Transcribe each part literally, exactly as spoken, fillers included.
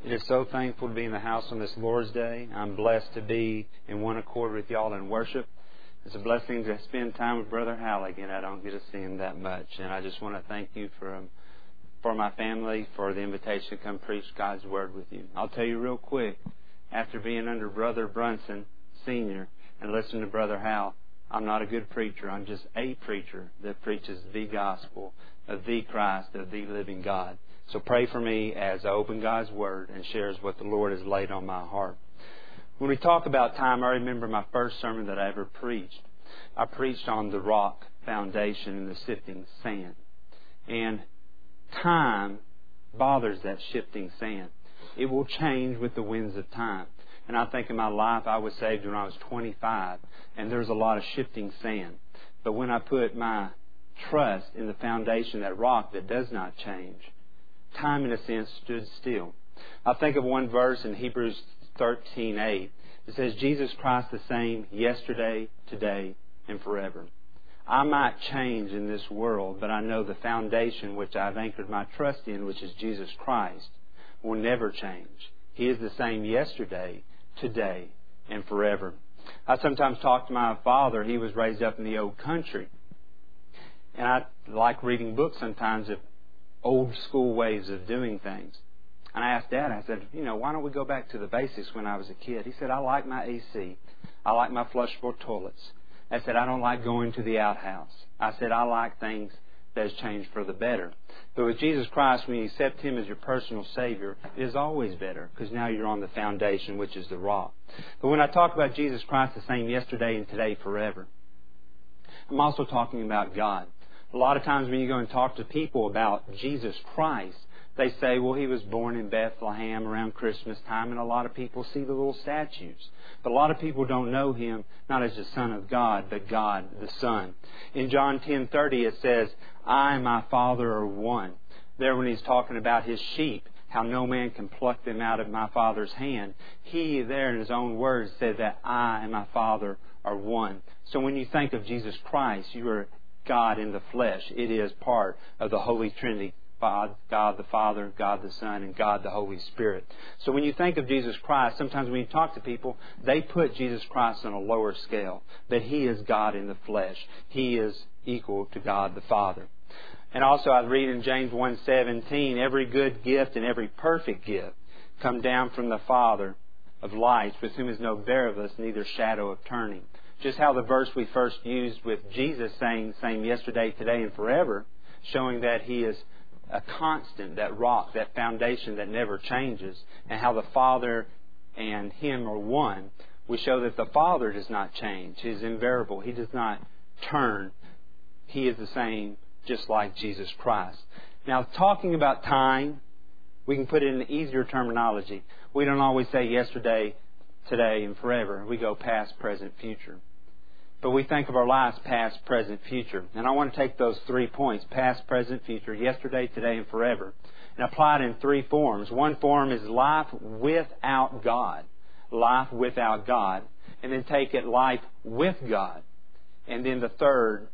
It is so thankful to be in the house on this Lord's Day. I'm blessed to be in one accord with y'all in worship. It's a blessing to spend time with Brother Hal again. I don't get to see him that much. And I just want to thank you for um, for my family, for the invitation to come preach God's Word with you. I'll tell you real quick, after being under Brother Brunson, Senior, and listening to Brother Hal, I'm not a good preacher. I'm just a preacher that preaches the gospel of the Christ, of the living God. So pray for me as I open God's Word and shares what the Lord has laid on my heart. When we talk about time, I remember my first sermon that I ever preached. I preached on the rock foundation and the sifting sand. And time bothers that shifting sand. It will change with the winds of time. And I think in my life I was saved when I was twenty-five, and there's a lot of shifting sand. But when I put my trust in the foundation, that rock that does not change, time in a sense stood still. I think of one verse in Hebrews thirteen eight. It says, Jesus Christ the same yesterday, today, and forever. I might change in this world, but I know the foundation which I've anchored my trust in, which is Jesus Christ, will never change. He is the same yesterday, today, and forever. I sometimes talk to my father. He was raised up in the old country. And I like reading books sometimes of old school ways of doing things. And I asked Dad, I said, you know, why don't we go back to the basics when I was a kid? He said, I like my A C. I like my flushable toilets. I said, I don't like going to the outhouse. I said, I like things that has changed for the better. But with Jesus Christ, when you accept Him as your personal Savior, it is always better because now you're on the foundation, which is the rock. But when I talk about Jesus Christ the same yesterday and today forever, I'm also talking about God. A lot of times when you go and talk to people about Jesus Christ, they say, well, He was born in Bethlehem around Christmas time, and a lot of people see the little statues. But a lot of people don't know Him not as the Son of God, but God the Son. In John ten thirty it says, I and my Father are one. There when He's talking about His sheep, how no man can pluck them out of my Father's hand, He there in His own words said that I and my Father are one. So when you think of Jesus Christ, you are God in the flesh. It is part of the Holy Trinity. God, God the Father, God the Son, and God the Holy Spirit. So when you think of Jesus Christ, sometimes when you talk to people, they put Jesus Christ on a lower scale. But He is God in the flesh. He is equal to God the Father. And also I read in James one seventeen, every good gift and every perfect gift come down from the Father of lights, with whom is no variableness, neither shadow of turning. Just how the verse we first used with Jesus saying the same yesterday, today, and forever, showing that He is a constant, that rock, that foundation that never changes, and how the Father and Him are one. We show that the Father does not change. He is invariable. He does not turn. He is the same, just like Jesus Christ. Now, talking about time, we can put it in easier terminology. We don't always say yesterday, today, and forever. We go past, present, future. But we think of our lives past, present, future. And I want to take those three points, past, present, future, yesterday, today, and forever, and apply it in three forms. One form is life without God. Life without God. And then take it life with God. And then the third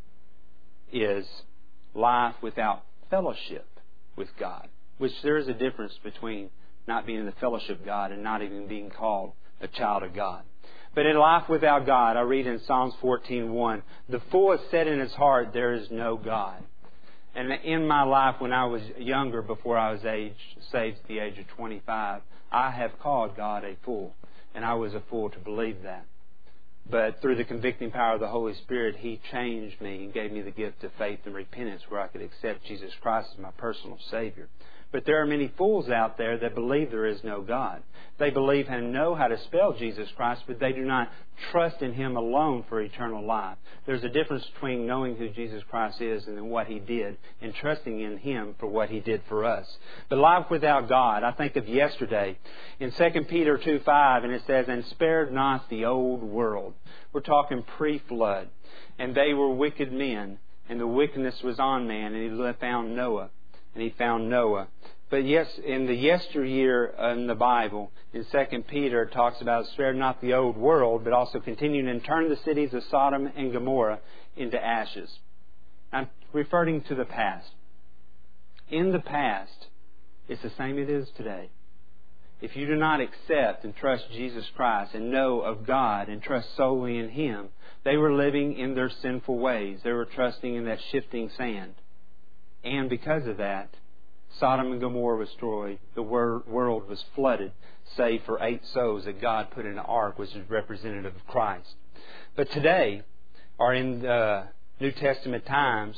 is life without fellowship with God. Which there is a difference between not being in the fellowship of God and not even being called a child of God. But in life without God, I read in Psalms fourteen one, the fool has said in his heart, there is no God. And in my life, when I was younger, before I was age, saved at the age of twenty-five, I have called God a fool. And I was a fool to believe that. But through the convicting power of the Holy Spirit, He changed me and gave me the gift of faith and repentance where I could accept Jesus Christ as my personal Savior. But there are many fools out there that believe there is no God. They believe and know how to spell Jesus Christ, but they do not trust in Him alone for eternal life. There's a difference between knowing who Jesus Christ is and then what He did, and trusting in Him for what He did for us. But life without God, I think of yesterday in Second Peter two five, and it says, and spared not the old world. We're talking pre-flood. And they were wicked men, and the wickedness was on man, and He found Noah. And He found Noah. But yes, in the yesteryear in the Bible, in Second Peter, it talks about spare not the old world, but also continuing and turn the cities of Sodom and Gomorrah into ashes. I'm referring to the past. In the past, it's the same it is today. if you do not accept and trust Jesus Christ and know of God and trust solely in Him, they were living in their sinful ways. They were trusting in that shifting sand. And because of that, Sodom and Gomorrah was destroyed. The world was flooded, save for eight souls that God put in an ark, which is representative of Christ. But today, or in the New Testament times,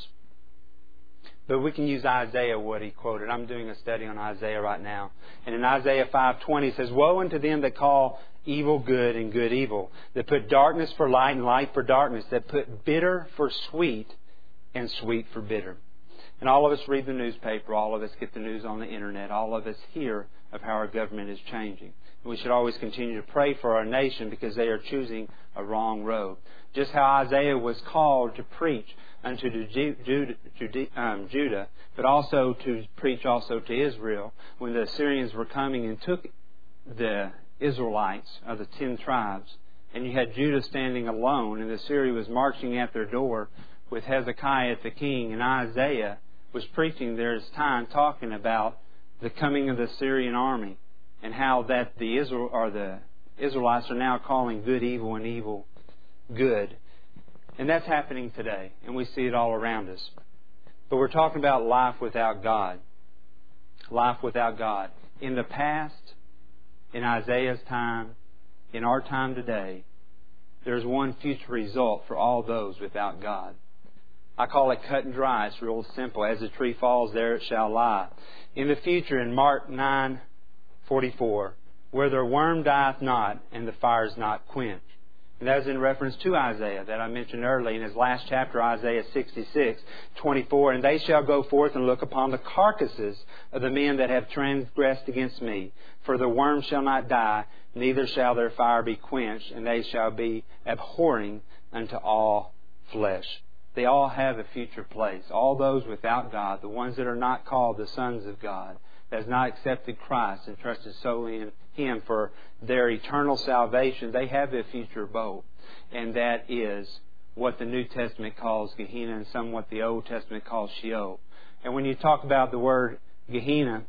but we can use Isaiah, what he quoted. I'm doing a study on Isaiah right now. And in Isaiah five twenty, it says, "Woe unto them that call evil good and good evil, that put darkness for light and light for darkness, that put bitter for sweet and sweet for bitter." And all of us read the newspaper. All of us get the news on the internet. All of us hear of how our government is changing. And we should always continue to pray for our nation because they are choosing a wrong road. Just how Isaiah was called to preach unto Judah, but also to preach also to Israel when the Assyrians were coming and took the Israelites of the ten tribes. And you had Judah standing alone, and Assyria was marching at their door with Hezekiah as the king, and Isaiah was preaching there his time talking about the coming of the Assyrian army and how that the Israel or the Israelites are now calling good evil and evil good. And that's happening today, and we see it all around us. But we're talking about life without God. Life without God. In the past, in Isaiah's time, in our time today, there's one future result for all those without God. I call it cut and dry. It's real simple. As the tree falls, there it shall lie. In the future, in Mark nine forty-four, where their worm dieth not and the fire is not quenched. And that is in reference to Isaiah that I mentioned earlier in his last chapter, Isaiah sixty-six twenty-four. "And they shall go forth and look upon the carcasses of the men that have transgressed against me. For the worm shall not die, neither shall their fire be quenched, and they shall be abhorring unto all flesh." They all have a future place. All those without God, the ones that are not called the sons of God, that has not accepted Christ and trusted solely in Him for their eternal salvation, they have a future abode. And that is what the New Testament calls Gehenna and somewhat the Old Testament calls Sheol. And when you talk about the word Gehenna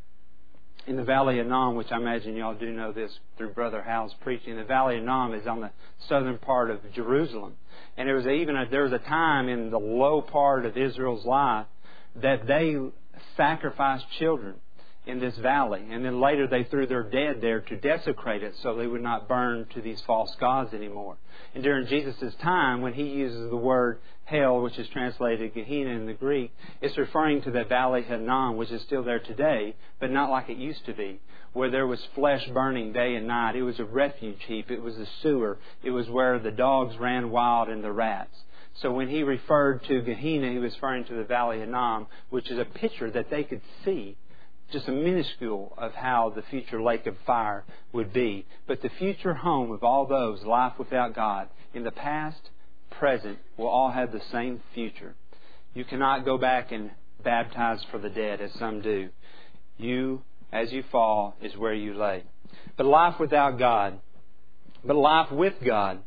in the Valley of Nom, which I imagine you all do know this through Brother Hal's preaching, the Valley of Nom is on the southern part of Jerusalem. And there was even a, there was a time in the low part of Israel's life that they sacrificed children in this valley. And then later they threw their dead there to desecrate it so they would not burn to these false gods anymore. And during Jesus' time, when He uses the word hell, which is translated Gehenna in the Greek, it's referring to the Valley of Nom, which is still there today, but not like it used to be, where there was flesh burning day and night. It was a refuge heap. It was a sewer. It was where the dogs ran wild and the rats. So when He referred to Gehenna, He was referring to the Valley of Nom, which is a picture that they could see, just a minuscule of how the future lake of fire would be. But the future home of all those, life without God, in the past, present, will all have the same future. You cannot go back and baptize for the dead as some do. You, as you fall, is where you lay. But life without God, but life with God.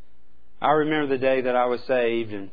I remember the day that I was saved, and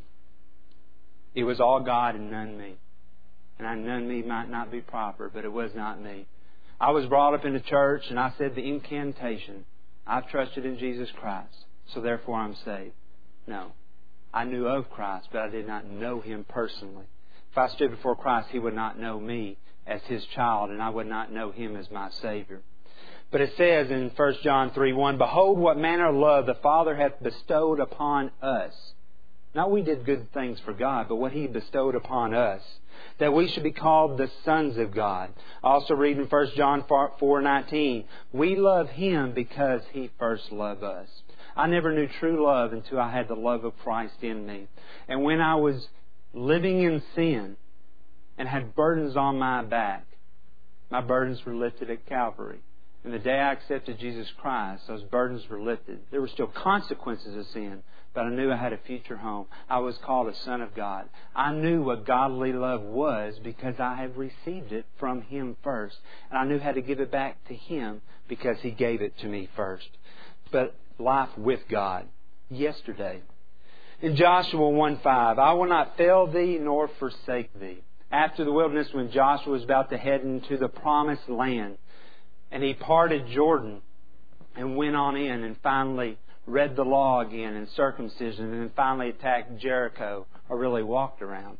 it was all God and none me. And I none me might not be proper, but it was not me. I was brought up in the church, and I said the incantation, "I've trusted in Jesus Christ, so therefore I'm saved." No. I knew of Christ, but I did not know Him personally. If I stood before Christ, He would not know me as His child, and I would not know Him as my Savior. But it says in First John three one, "Behold, what manner of love the Father hath bestowed upon us." Not we did good things for God, but what He bestowed upon us, that we should be called the sons of God. Also read in First John four nineteen, "We love Him because He first loved us." I never knew true love until I had the love of Christ in me. And when I was living in sin and had burdens on my back, my burdens were lifted at Calvary. And the day I accepted Jesus Christ, those burdens were lifted. There were still consequences of sin, but I knew I had a future home. I was called a son of God. I knew what godly love was because I had received it from Him first. And I knew how to give it back to Him because He gave it to me first. But life with God. Yesterday, in Joshua one five, "I will not fail thee nor forsake thee." After the wilderness, when Joshua was about to head into the promised land, And He parted Jordan and went on in and finally read the law again and circumcision, and then finally attacked Jericho, or really walked around.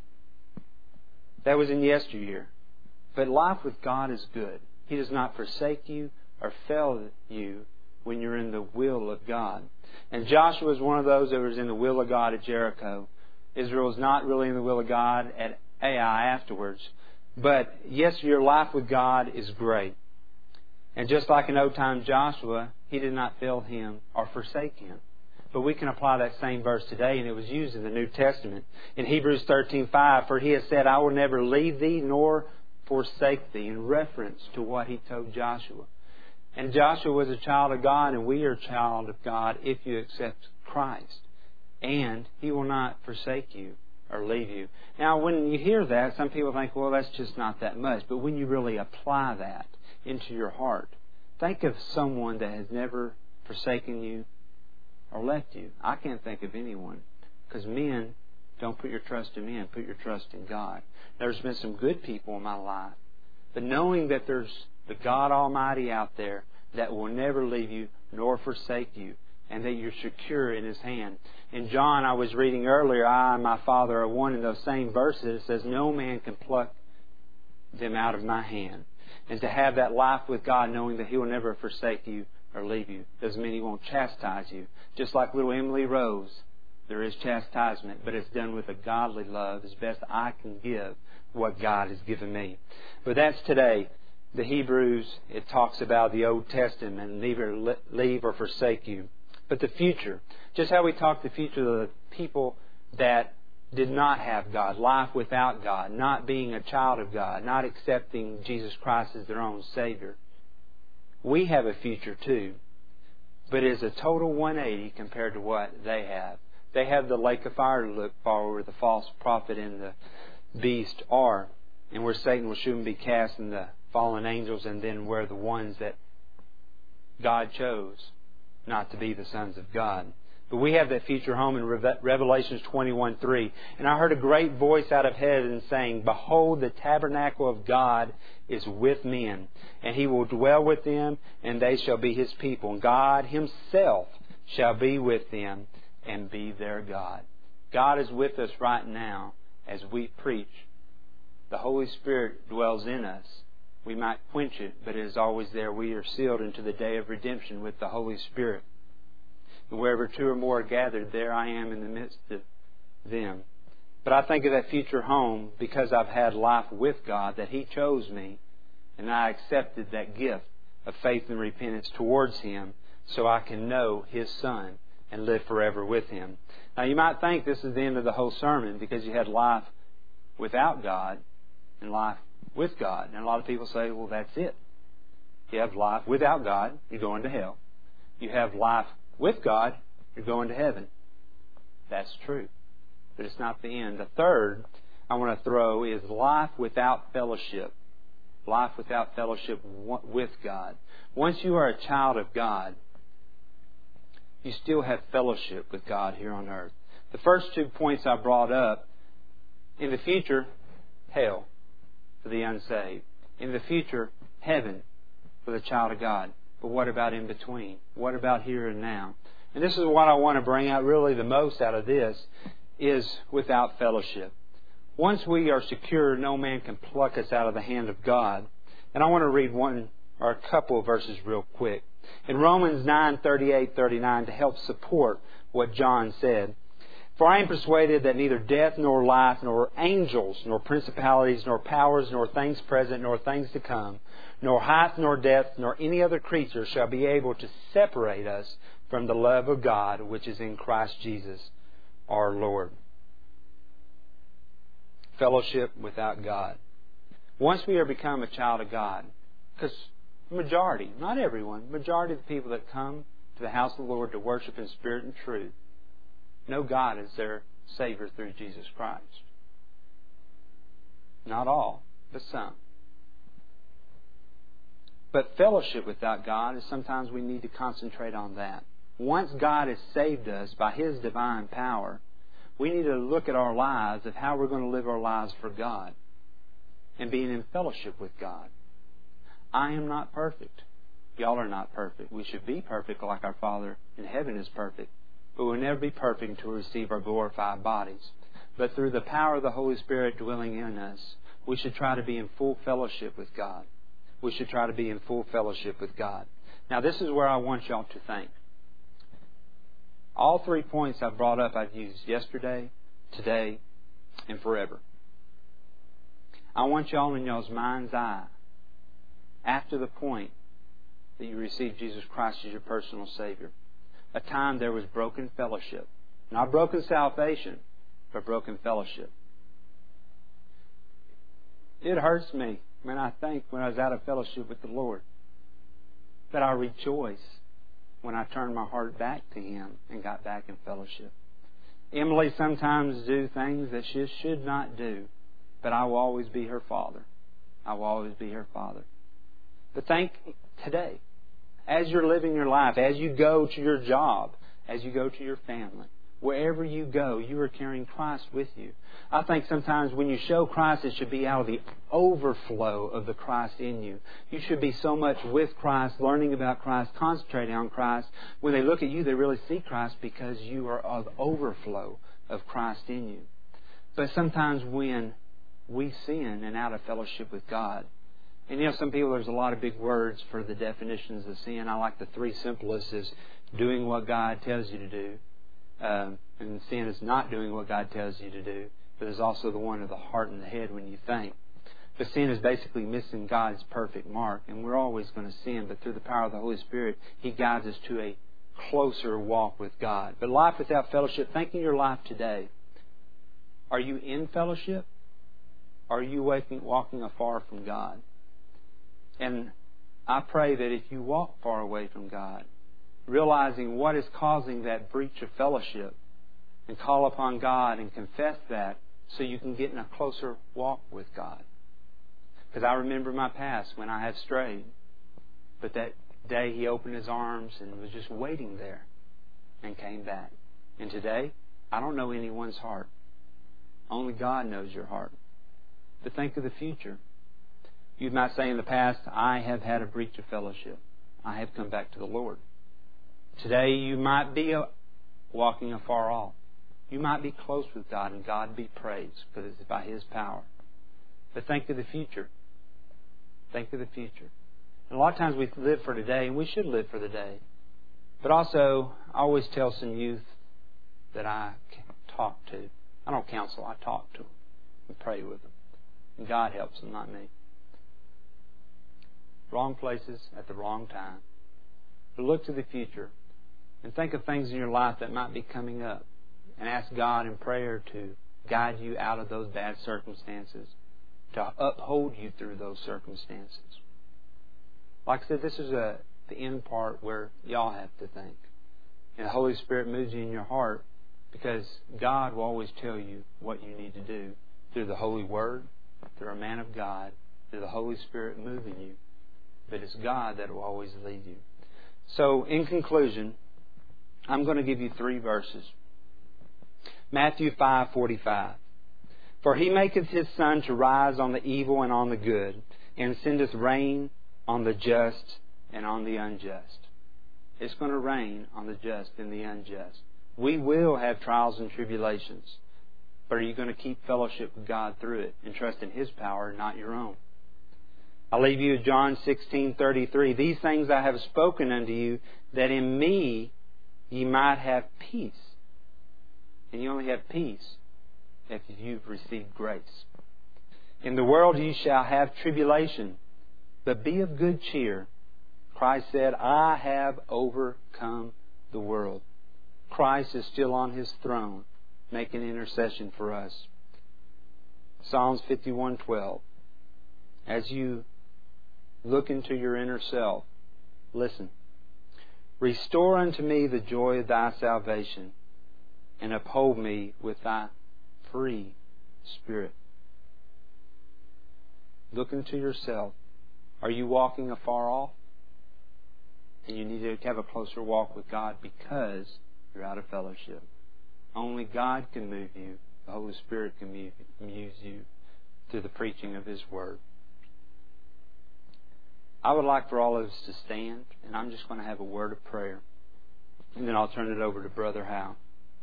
That was in yesteryear. But life with God is good. He does not forsake you or fail you when you're in the will of God. And Joshua was one of those that was in the will of God at Jericho. Israel was not really in the will of God at Ai afterwards. But yes, your life with God is great. And just like in old time Joshua, he did not fail him or forsake him. But we can apply that same verse today, and it was used in the New Testament. In Hebrews thirteen five, for He has said, I will never leave thee nor forsake thee, in reference to what He told Joshua. And Joshua was a child of God, and we are a child of God if you accept Christ. And He will not forsake you or leave you. Now, when you hear that, some people think, well, that's just not that much. But when you really apply that into your heart, think of someone that has never forsaken you or left you. I can't think of anyone, because men don't put your trust in men, put your trust in God. There's been some good people in my life, but knowing that there's the God Almighty out there that will never leave you nor forsake you, and that you're secure in His hand. In John, I was reading earlier, I and my Father are one. In those same verses, it says, no man can pluck them out of my hand. And to have that life with God, knowing that He will never forsake you or leave you, doesn't mean He won't chastise you. Just like little Emily Rose, there is chastisement, but it's done with a godly love, as best I can give what God has given me. But that's today. The Hebrews, it talks about the Old Testament, neither leave or forsake you. But the future, just how we talk the future of the people that did not have God, life without God, not being a child of God, not accepting Jesus Christ as their own Savior. We have a future too, but it is a total one eighty compared to what they have. They have the lake of fire to look for, where the false prophet and the beast are, and where Satan will soon be cast, and the fallen angels, and then where the ones that God chose not to be the sons of God. But we have that future home in Revelation twenty-one three. And I heard a great voice out of heaven saying, behold, the tabernacle of God is with men, and He will dwell with them, and they shall be His people. And God Himself shall be with them and be their God. God is with us right now as we preach. The Holy Spirit dwells in us. We might quench it, but it is always there. We are sealed into the day of redemption with the Holy Spirit. And wherever two or more are gathered, there I am in the midst of them. But I think of that future home because I've had life with God, that He chose me, and I accepted that gift of faith and repentance towards Him so I can know His Son and live forever with Him. Now you might think this is the end of the whole sermon, because you had life without God and life with God. And a lot of people say, well, that's it. You have life without God, you're going to hell. You have life with God, you're going to heaven. That's true. But it's not the end. The third I want to throw is life without fellowship. Life without fellowship with God. Once you are a child of God, you still have fellowship with God here on earth. The first two points I brought up, in the future, hell for the unsaved. In the future, heaven for the child of God. But what about in between? What about here and now? And this is what I want to bring out really the most out of this, is without fellowship. Once we are secure, no man can pluck us out of the hand of God. And I want to read one or a couple of verses real quick. In Romans nine thirty-eight thirty-nine, to help support what John said, for I am persuaded that neither death nor life, nor angels, nor principalities, nor powers, nor things present, nor things to come, nor height, nor depth, nor any other creature shall be able to separate us from the love of God which is in Christ Jesus our Lord. Fellowship without God. Once we are become a child of God, because majority, not everyone, majority of the people that come to the house of the Lord to worship in spirit and truth know God as their Savior through Jesus Christ. Not all, but some. But fellowship without God is sometimes we need to concentrate on that. Once God has saved us by His divine power, we need to look at our lives of how we're going to live our lives for God and being in fellowship with God. I am not perfect. Y'all are not perfect. We should be perfect like our Father in heaven is perfect. But we'll never be perfect until we receive our glorified bodies. But through the power of the Holy Spirit dwelling in us, we should try to be in full fellowship with God. We should try to be in full fellowship with God. Now, this is where I want y'all to think. All three points I've brought up I've used yesterday, today, and forever. I want y'all in y'all's mind's eye, after the point that you received Jesus Christ as your personal Savior, a time there was broken fellowship. Not broken salvation, but broken fellowship. It hurts me when I think when I was out of fellowship with the Lord. But I rejoice when I turned my heart back to Him and got back in fellowship. Emily sometimes do things that she should not do, but I will always be her father. I will always be her father. But think today, as you're living your life, as you go to your job, as you go to your family, wherever you go, you are carrying Christ with you. I think sometimes when you show Christ, it should be out of the overflow of the Christ in you. You should be so much with Christ, learning about Christ, concentrating on Christ. When they look at you, they really see Christ because you are of overflow of Christ in you. But sometimes when we sin and out of fellowship with God, and you know, some people, there's a lot of big words for the definitions of sin. I like the three simplest is doing what God tells you to do. Um, and sin is not doing what God tells you to do. But there's also the one of the heart and the head when you think. But sin is basically missing God's perfect mark. And we're always going to sin. But through the power of the Holy Spirit, He guides us to a closer walk with God. But life without fellowship, think in your life today. Are you in fellowship? Are you walking, walking afar from God? And I pray that if you walk far away from God, realizing what is causing that breach of fellowship, and call upon God and confess that so you can get in a closer walk with God. Because I remember my past when I had strayed, but that day He opened His arms and was just waiting there and came back. And today, I don't know anyone's heart. Only God knows your heart. But think of the future. You might say in the past, I have had a breach of fellowship. I have come back to the Lord. Today you might be walking afar off. You might be close with God, and God be praised because it's by His power. But think of the future. Think of the future. And a lot of times we live for today, and we should live for the day. But also, I always tell some youth that I talk to. I don't counsel, I talk to them and pray with them. And God helps them, not me. Wrong places at the wrong time. But look to the future and think of things in your life that might be coming up and ask God in prayer to guide you out of those bad circumstances, to uphold you through those circumstances. Like I said, this is a, the end part where y'all have to think. And the Holy Spirit moves you in your heart because God will always tell you what you need to do through the Holy Word, through a man of God, through the Holy Spirit moving you. But it's God that will always lead you. So, in conclusion, I'm going to give you three verses. Matthew five forty-five. For He maketh His sun to rise on the evil and on the good, and sendeth rain on the just and on the unjust. It's going to rain on the just and the unjust. We will have trials and tribulations. But are you going to keep fellowship with God through it and trust in His power, not your own? I leave you with John sixteen thirty-three. These things I have spoken unto you, that in Me ye might have peace. And you only have peace if you've received grace. In the world ye shall have tribulation, but be of good cheer. Christ said, I have overcome the world. Christ is still on His throne, making intercession for us. Psalms fifty-one twelve. As you look into your inner self, listen. Restore unto me the joy of Thy salvation, and uphold me with Thy free spirit. Look into yourself. Are you walking afar off? And you need to have a closer walk with God because you're out of fellowship. Only God can move you. The Holy Spirit can move you through the preaching of His Word. I would like for all of us to stand, and I'm just going to have a word of prayer. And then I'll turn it over to Brother Hal.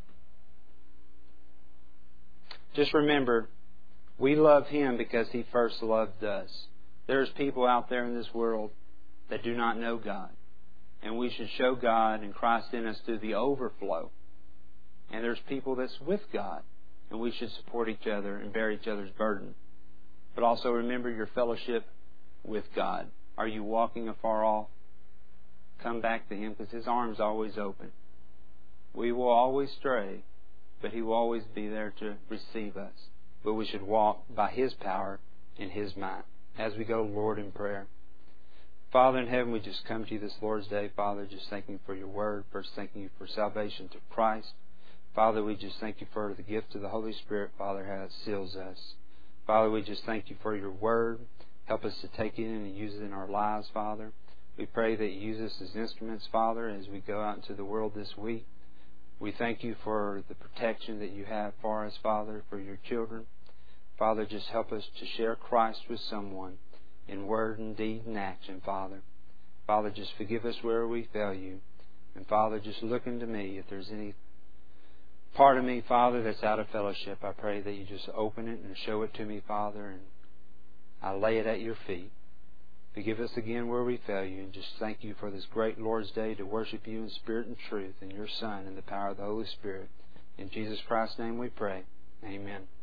Just remember, we love Him because He first loved us. There's people out there in this world that do not know God. And we should show God and Christ in us through the overflow. And there's people that's with God. And we should support each other and bear each other's burden. But also remember your fellowship with God. Are you walking afar off? Come back to Him because His arms are always open. We will always stray, but He will always be there to receive us. But we should walk by His power and His might. As we go, Lord, in prayer. Father in heaven, we just come to You this Lord's Day, Father, just thanking You for Your Word. First, thanking You for salvation through Christ. Father, we just thank You for the gift of the Holy Spirit, Father, how it seals us. Father, we just thank You for Your Word. Help us to take it in and use it in our lives, Father. We pray that You use us as instruments, Father, as we go out into the world this week. We thank You for the protection that You have for us, Father, for Your children. Father, just help us to share Christ with someone in word and deed and action, Father. Father, just forgive us where we fail You. And Father, just look into me. If there's any part of me, Father, that's out of fellowship, I pray that You just open it and show it to me, Father, and I lay it at Your feet. Forgive us again where we fail You, and just thank You for this great Lord's Day to worship You in spirit and truth, in Your Son and the power of the Holy Spirit. In Jesus Christ's name we pray. Amen.